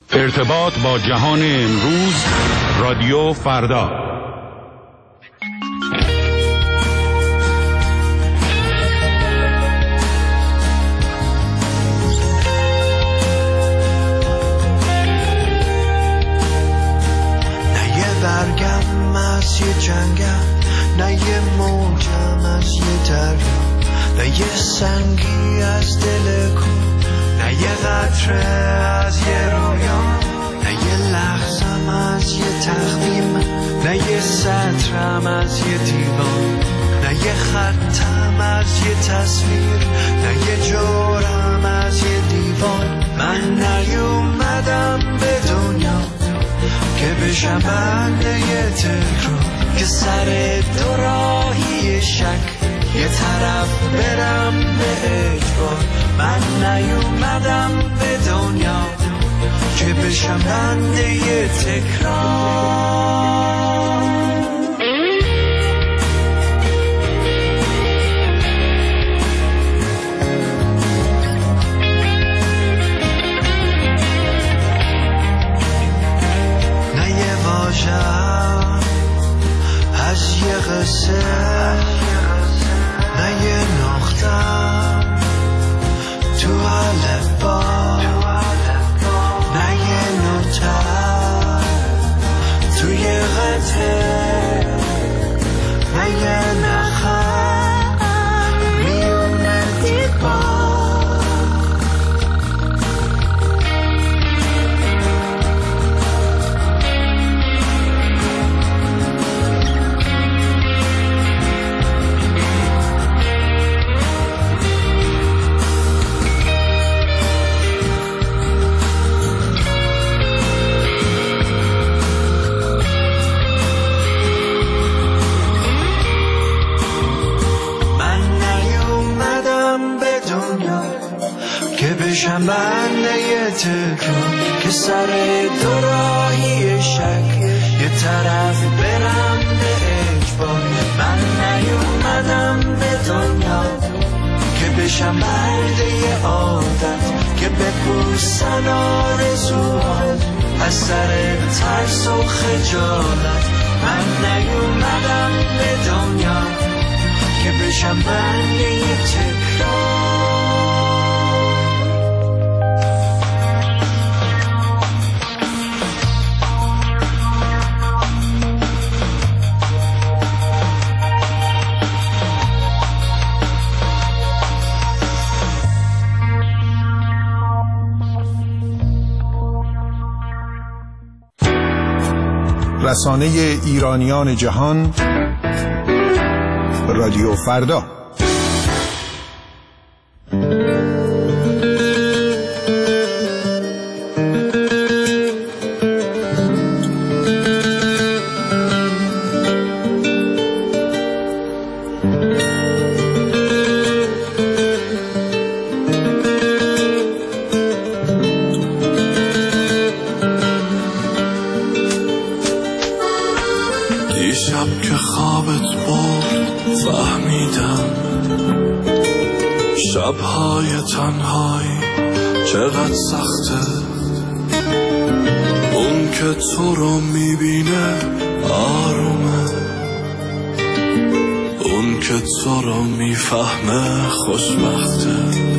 ارتباط با جهان امروز، رادیو فردا. نه یه برگم از یه جنگم، نه یه موجم از یه دریا، نه یه سنگی از دل کو، نه یه قطره از یه رویا، نه یه لحظم از یه تخمیم، نه یه سطرم از یه دیوان، نه یه خطم از یه تصویر، نه یه جورم از یه دیوان. من نیومدم به دنیا که بشم بنده یه تکرار، که سر دو راهی شک یه طرف برم به اجبار. من نیومدم به دنیا که بشم بنده یه تکرار. نه یه واژه‌ام از یه قصه، نه یه نقطه‌ام تو الفبا، نه یه نوتم توی قطعه، نه یه نخم میونه دیوار. بشم بنده یه تکرار، که سر دو راهی شک یه طرف برم به اجبار. من نیومدم به دنیا که بشم بنده یه عادت، که بپوسن آرزوها از سر ترس و خجالت. من نیومدم به دنیا که بشم بنده یه تکرار. رسانه ایرانیان جهان، رادیو فردا. دیشب که خوابت برد فهمیدم شبهای تنهایی چقدر سخته. اون که تو رو میبینه آرومه، اون که تو رو میفهمه خوشبخته.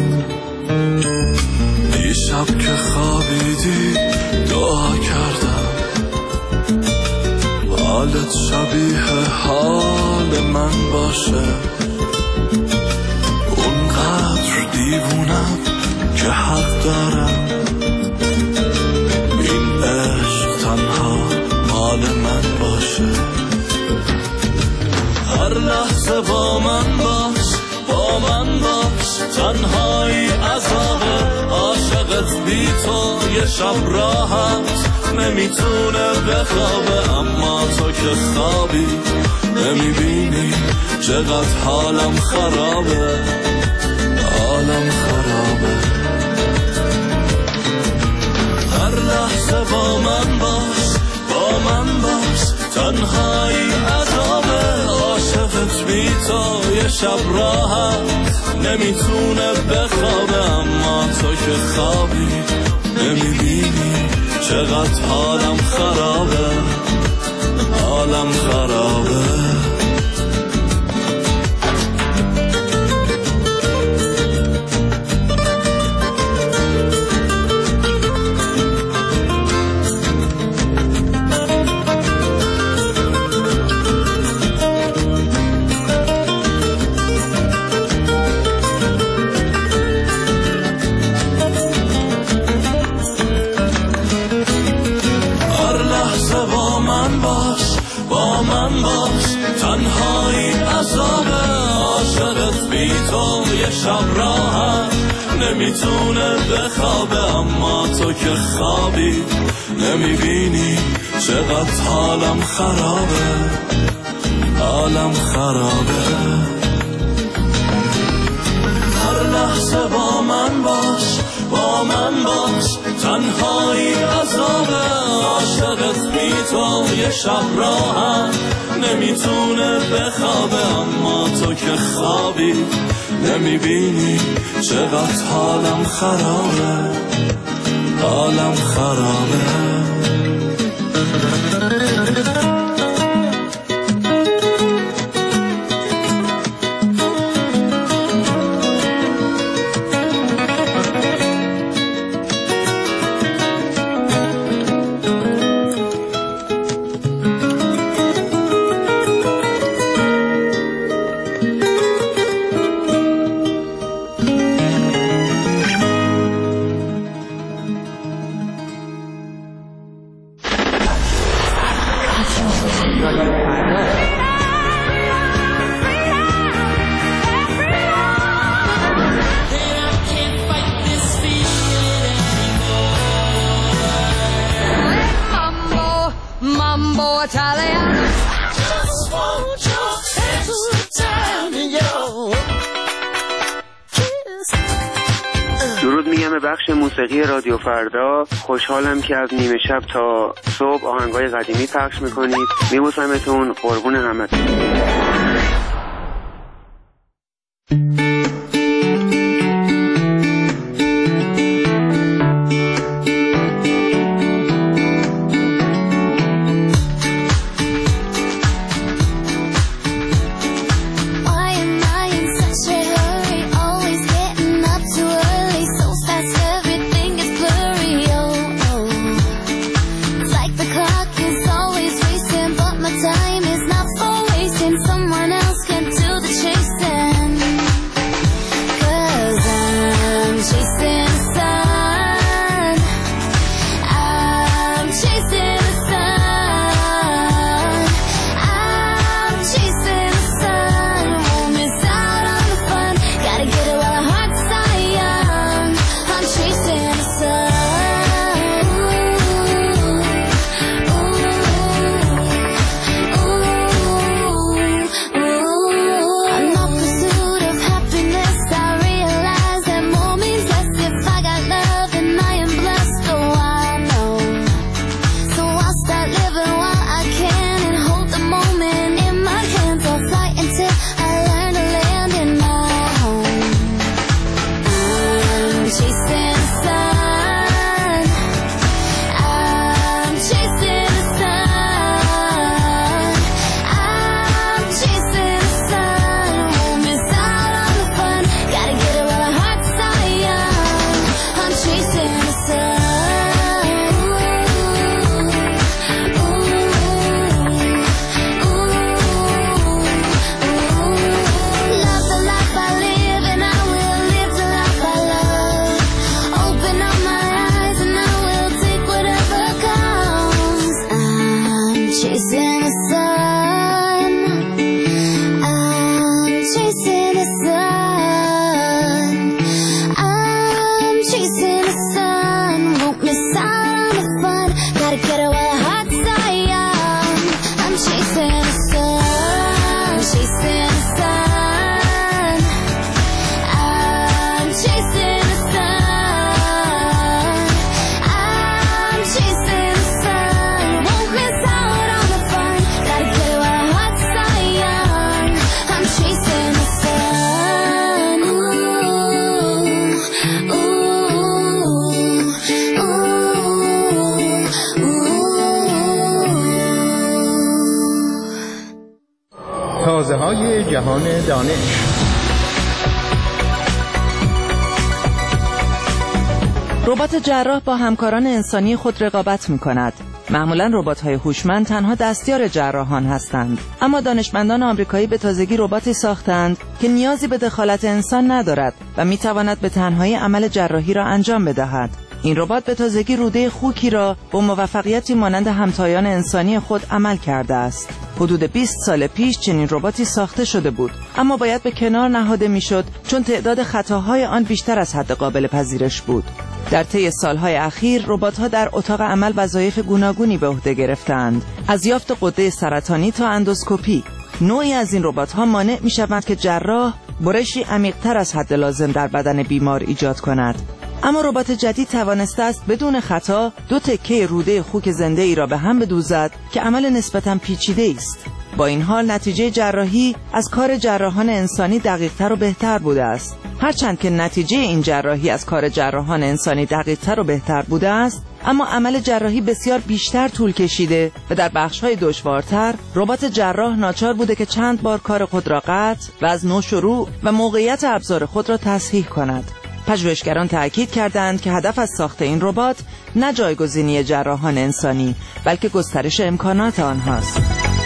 دیشب که خوابیدی دعا کردم حالت شبیه حال من باشه. اونقدر دیوونم که حق دارم این عشق تنها مال من باشه. هر لحظه با من باش، با من باش، تنهایی عذابه. عاشقت بی تو یه شب راحت نمیتونه بخوابه. اما تو که خوابی نمیبینی چقدر حالم خرابه، حالم خرابه. هر لحظه با من باش، با من باش، تنهایی عذابه. عاشقت بی تو یه شب راحت نمیتونه بخوابه. اما تو که خوابی نمیبینی چقدر حالم خرابه، حالم خرابه. تنهایی عذابه، عاشقت بی تو یه شب راحت نمیتونه بخوابه، اما تو که خوابی نمیبینی چقدر حالم خرابه، حالم خرابه. هر لحظه با من باش، با من باش، تنهایی عذابه، عاشقت بی تو یه شب راحت نمیتونه بخوابه، اما تو که خوابی نمیبینی چقدر حالم خرابه، حالم خرابه. درود میگم به بخش موسیقی رادیو فردا. خوشحالم که از نیمه شب تا صبح آهنگای قدیمی پخش میکنید. میبوسمتون، قربون همتون. Time is not for wasting. Someone جهان دانش. ربات جراح با همکاران انسانی خود رقابت می‌کند. معمولاً ربات‌های هوشمند تنها دستیار جراحان هستند، اما دانشمندان آمریکایی به تازگی رباتی ساختند که نیازی به دخالت انسان ندارد و می‌تواند به تنهایی عمل جراحی را انجام بدهد. این ربات به تازگی روده خوکی را با موفقیتی مانند همتایان انسانی خود عمل کرده است. حدود 20 سال پیش چنین رباتی ساخته شده بود، اما باید به کنار نهاده میشد چون تعداد خطاهای آن بیشتر از حد قابل پذیرش بود. در طی سالهای اخیر ربات‌ها در اتاق عمل وظایف گوناگونی به عهده گرفتند، از یافت غده سرطانی تا اندوسکوپی. نوعی از این ربات‌ها مانع می‌شوند که جراح برشی عمیق‌تر از حد لازم در بدن بیمار ایجاد کند. اما ربات جدید توانسته است بدون خطا 2 تکه روده خوک زنده ای را به هم بدوزد که عمل نسبتاً پیچیده است. با این حال نتیجه جراحی از کار جراحان انسانی دقیق‌تر و بهتر بوده است. هرچند که نتیجه این جراحی از کار جراحان انسانی دقیق‌تر و بهتر بوده است، اما عمل جراحی بسیار بیشتر طول کشیده و در بخش‌های دشوارتر ربات جراح ناچار بوده که چند بار کار خود را قطع و از نو شروع و موقعیت ابزار خود را تصحیح کند. پژوهشگران تأکید کردند که هدف از ساخت این ربات نه جایگزینی جراحان انسانی، بلکه گسترش امکانات آنهاست.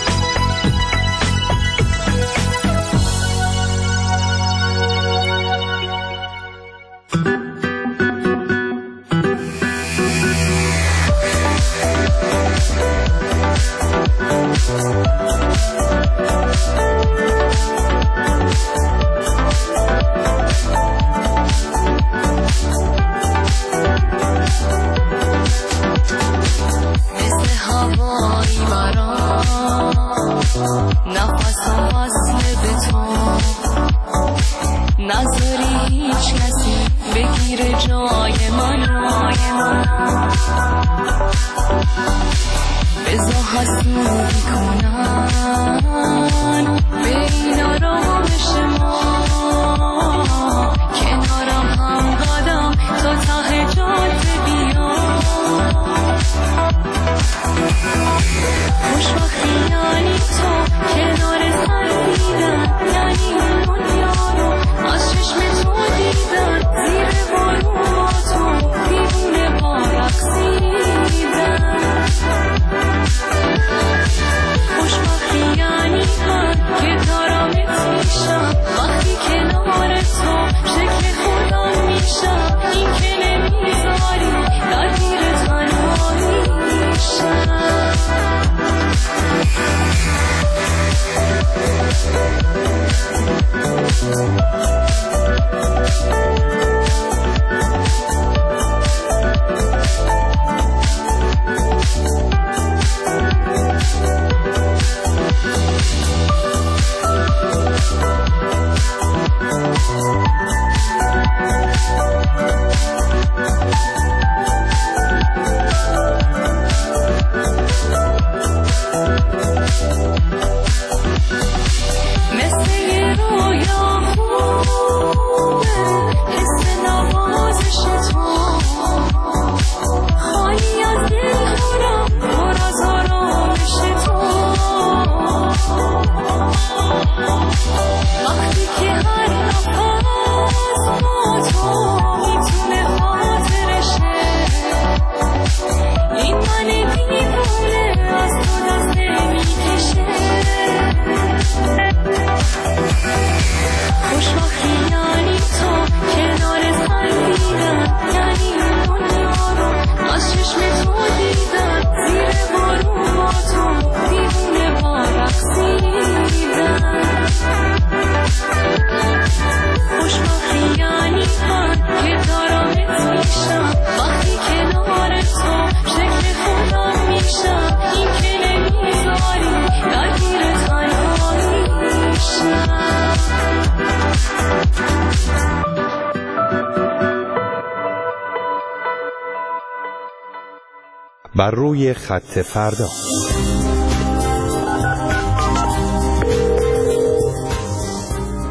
بر روی خط فردا. آقا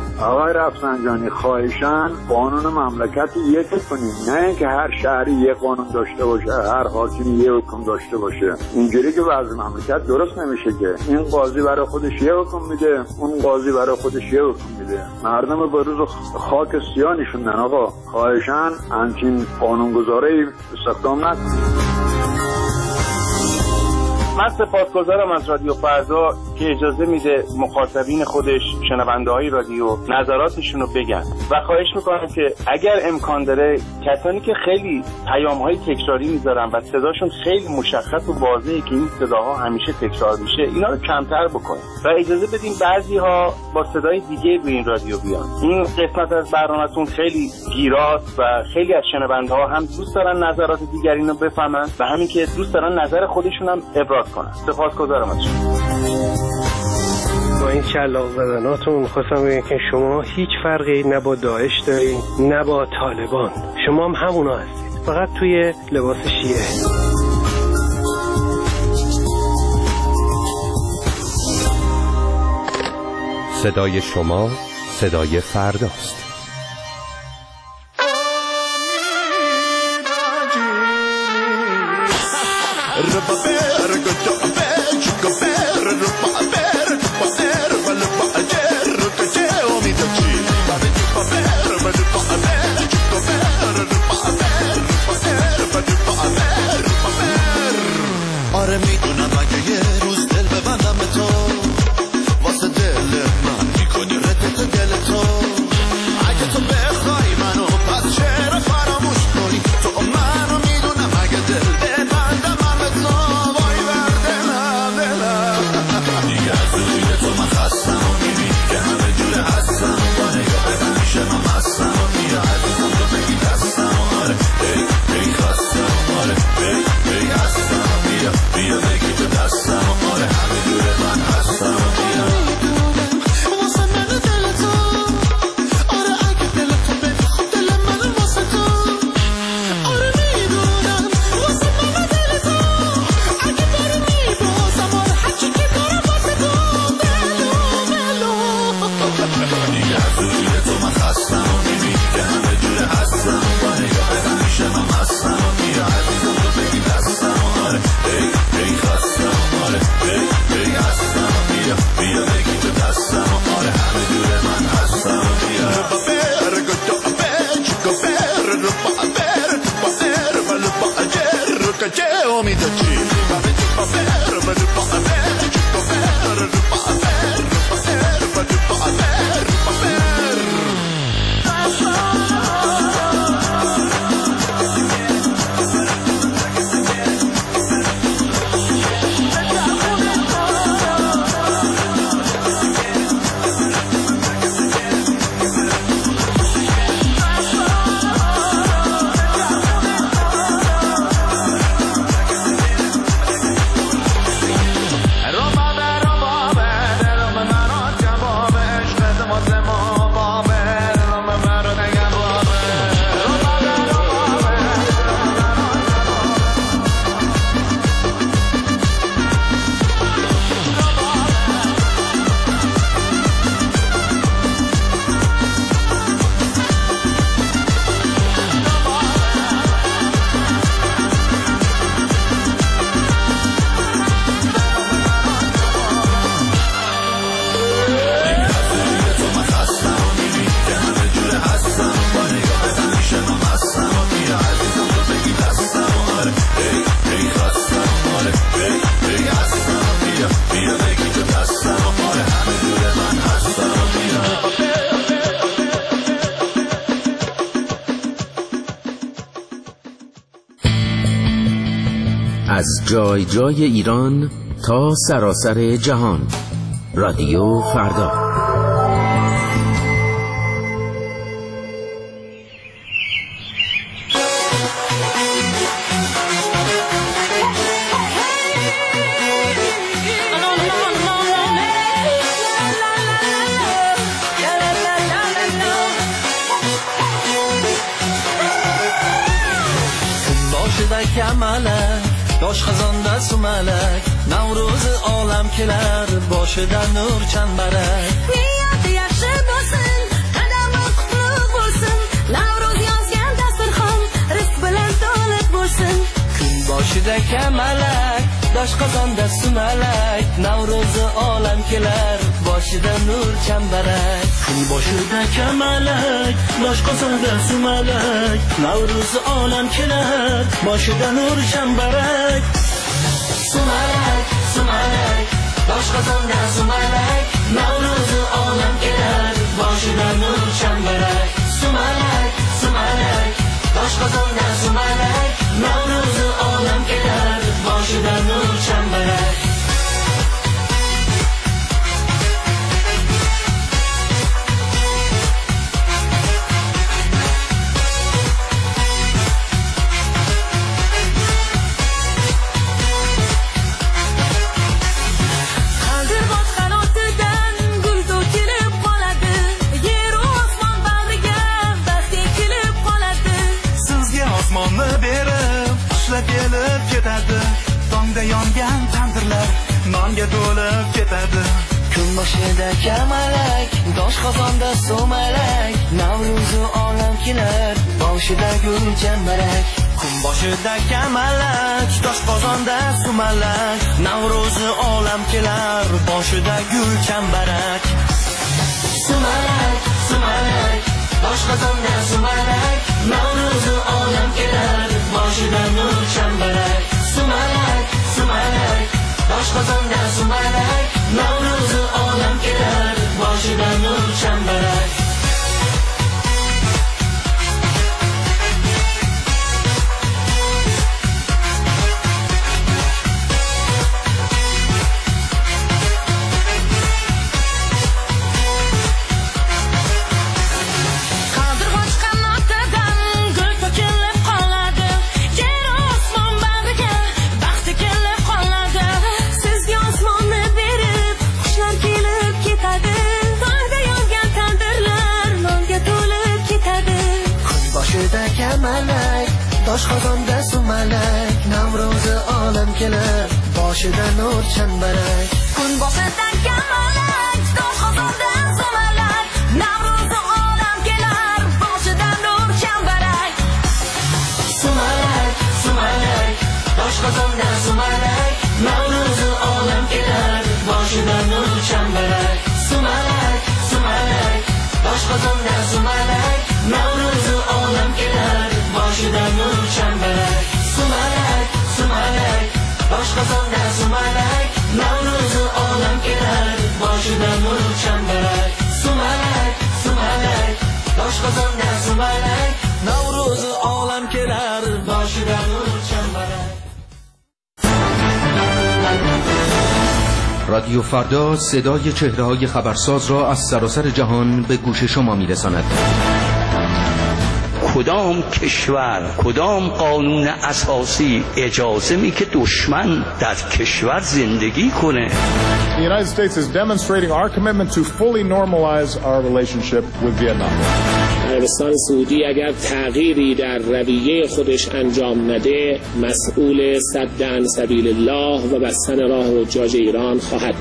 آقای رفسنجانی خواهشاً قانون مملکت یک کنیم، نه اینکه هر شهری یک قانون داشته باشه، هر حاکمی یک حکم داشته باشه. اینجوری که وضع مملکت درست نمیشه که این قاضی برای خودش یک حکم میده، اون قاضی برای خودش یک حکم میده. مردم به روز خاک سیاه نشوندن. آقا خواهشاً همچین قانونگذاری استخدام نکنید. من سپاسگزارم از رادیو فردا که اجازه میده مخاطبین خودش، شنونده های رادیو، نظراتشون رو بگن و خواهش میکنم که اگر امکان داره کسانی که خیلی پیام های تکراری میذارن و صداشون خیلی مشخص و واضحه که این صداها همیشه تکرار میشه، اینا رو کمتر بکنید و اجازه بدین بعضی ها با صدای دیگه به این رادیو بیان. این قسمت از برنامه‌تون خیلی گیراست و خیلی از شنونده ها هم دوست دارن نظرات دیگرین رو بفهمن و همین که دوست دارن نظر خودشون هم ابراز کنن. سپاسگزارم از شما. با این شلاق زدناتون خواستم بگم که شما هیچ فرقی نه با داعش دارید نه با طالبان، شما هم همونا هستید، فقط توی لباس شیعه. صدای شما صدای فرداست. آره میدونم اگه یه روز دل ببندم به تو، واسه دل من میکنی ردت دل تو. اگه تو بخوای منو پس چرا فراموش کنی؟ تو منو میدونم اگه دل ببندم به تو. وای بر دلم دیگه از روی تو من خستم و میبینی که همه جور هستم و با نگاه همیشه من مستم و بیا عزیزم تو بگی دستم و آره ای خستم آره ای هستم و بیا بگی تو دستم و آره همه جور من هستم و بیا واسه من دل تو. آره اگه دل تو بگی خب دل من واسه تو. آره میدونم واسه من دل تو. اگه بری میبازم آره هرچی که دارم واسه تو. بلو دیگه از روی تو من خستم و میبینی که همه جور هستم و با نگاه همیشه من مستم و بیا عزیزم تو بگی دستم و آره ای خستم آره ای هستم و بیا بگی تو دستم و آره همه جور من هستم و بیا از جای جای ایران تا سراسر جهان، رادیو فردا. باش خزان دست و ملک نوروز عالم کلر باشه در نور چند برک میاد یخشه باسن boshida kamalak dosh qozonda sumalak Navro'zi olam kelar boshida nur chambarak kun boshida kamalak dosh qozonda sumalak Navro'zi olam kelar boshida nur chambarak sumalak sumalak dosh qozonda sumalak Navro'zi olam kelar boshida nur chambarak sumalak sumalak dosh qozonda sumalak Navro'zi olam kelar boshida nur chambarak kelib ketadi tongda yongan tandirlar nonga to'lib ketadi kun boshida kamalak dosh qozonda sumalak Navro'zi olam kelar boshida gul chambarak kun boshida kamalak dosh qozonda sumalak Navro'zi olam kelar boshida gul chambarak sumalak sumalak dosh qozonda sumalak Navro'zi olam kelar boshida nur chambarak sumalak sumalak dosh qozonda sumalak Navro'zi olam kelar boshida nur chambarak dosh qozonda sumalak Navro'zi olam kelar boshida nur chambarak kun boshida kamalak dosh qozonda sumalak Navro'zi olam kelar boshida nur chambarak sumalak sumalak dosh qozonda sumalak Navro'zi olam kelar boshida nur chambarak sumalak sumalak dosh qozonda sumalak Navro'zi olam kelar boshida nur chambarak sumalak sumalak dosh qozonda sumalak Navro'zi olam kelar boshida nur chambarak sumalak sumalak dosh qozonda sumalak Navro'zi olam kelar boshida nur chambarak رادیو فردا صدای چهره‌های خبرساز را از سراسر جهان به گوش شما می‌رساند. کدام کشور کدام قانون اساسی اجازه می که دشمن در کشور زندگی کنه؟ The United States is demonstrating our commitment to fully normalize our relationship with Vietnam. عربستان سعودی اگر تغییری در رویه خودش انجام نده مسئول سد سبیل الله و بستن راه حجاج ایران خواهد.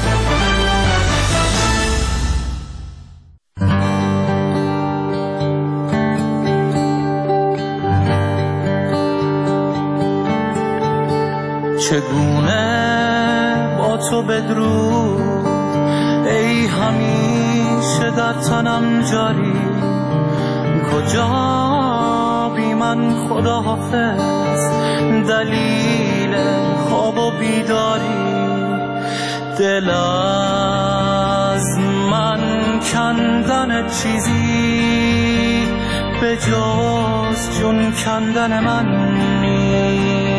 چگونه با تو بدرود ای همیشه در تنم جاری کجا بی من خدا حافظ دلیل خواب و بیداری دل از من کندن چیزی به جز جون کندن من نیست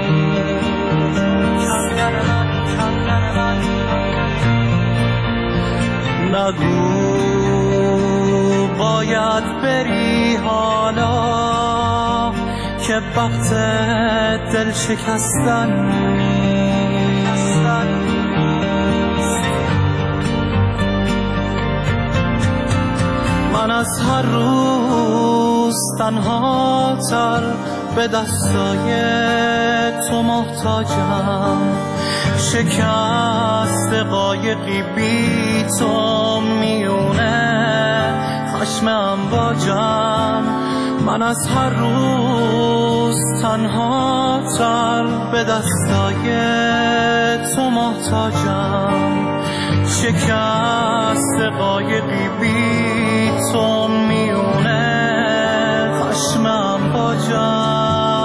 نگو باید بری حالا که وقت دل شکستن نیست من از هر روز تنها تر به دستای تو محتاجم شکست قایقی بی تو میونه خشم امواجم من از هر روز تنها تر به دستای تو محتاجم. شکست قایقی بی تو میونه خشمم باجم.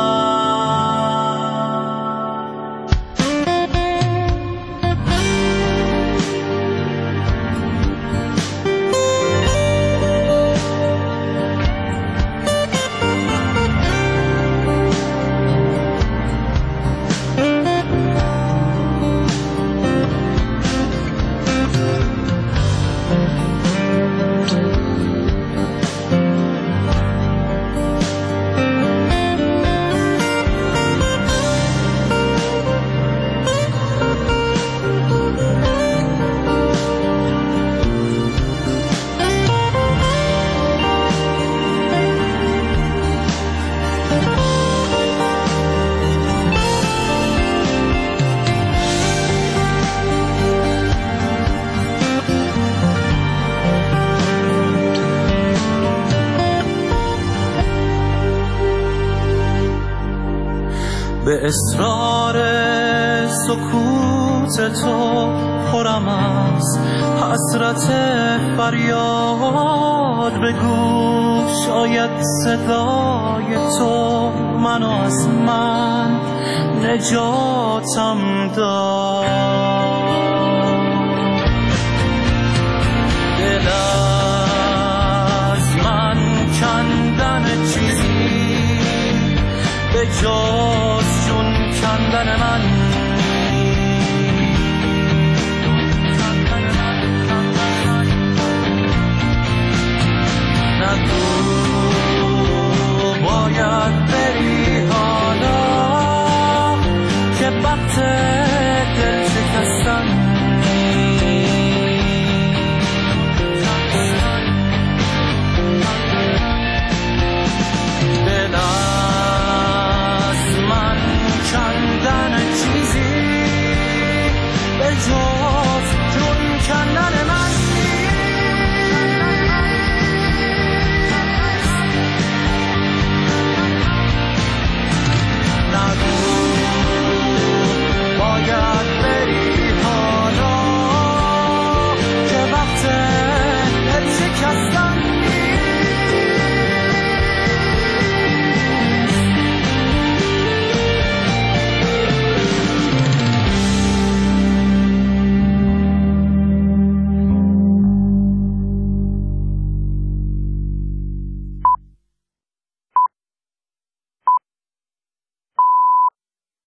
به اصرار سکوت تو پرم از حسرت فریاد بگو. شاید صدای تو منو از من نجاتم داد. دل از من کندن چیزی به جا